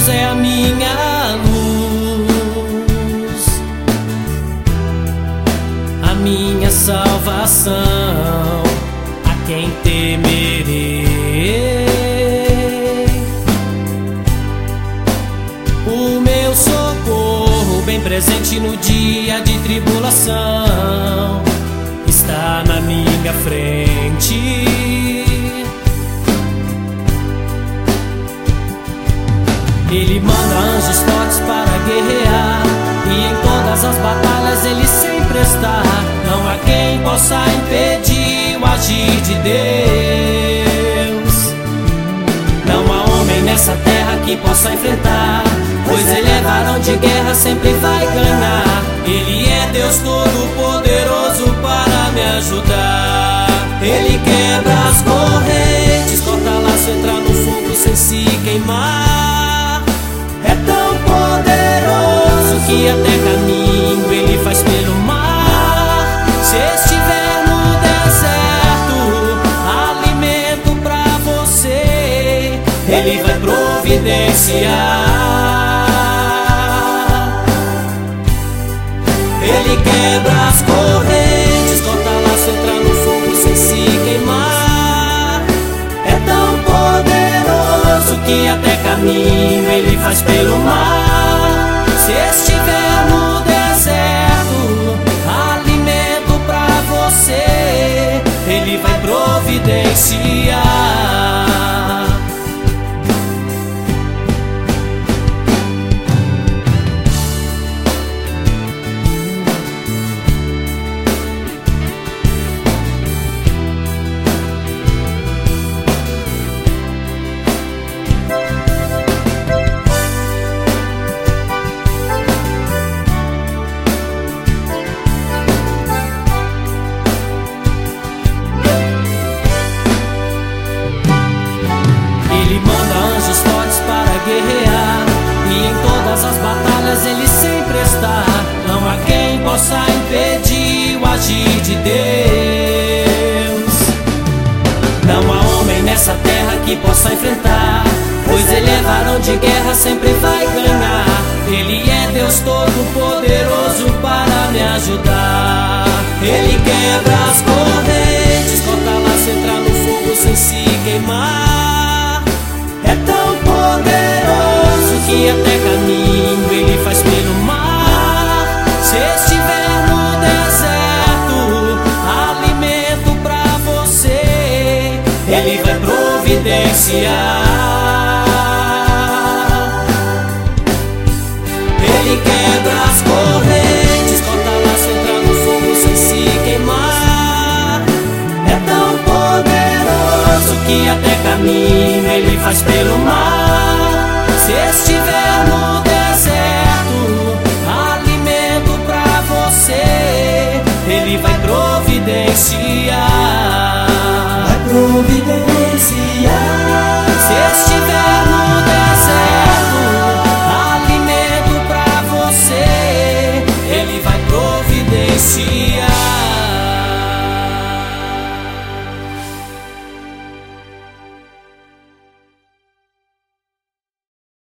Jesus é a minha luz, a minha salvação, a quem temerei. O meu socorro, bem presente no dia de tribulação, está na minha frente. Ele manda anjos fortes para guerrear, e em todas as batalhas ele sempre está. Não há quem possa impedir o agir de Deus. Não há homem nessa terra que possa enfrentar, pois ele é varão de guerra, sempre vai ganhar. Ele é Deus todo-poderoso para me ajudar. Ele quebra as correntes, corta laço, entra no fogo sem se queimar. É tão poderoso que até caminho ele faz pelo mar. Se estiver no deserto, alimento pra você ele vai providenciar. Ele quebra as correntes, corta laço, entra no fogo sem se queimar. É tão poderoso que até caminho ele faz pelo mar. Se estiver no deserto, alimento pra você ele vai providenciar. Guerrear, e em todas as batalhas ele sempre está. Não há quem possa impedir o agir de Deus. Não há homem nessa terra que possa enfrentar, pois ele é varão de guerra, sempre vai ganhar. Ele é Deus todo-poderoso para me ajudar. Ele quebra as coisas,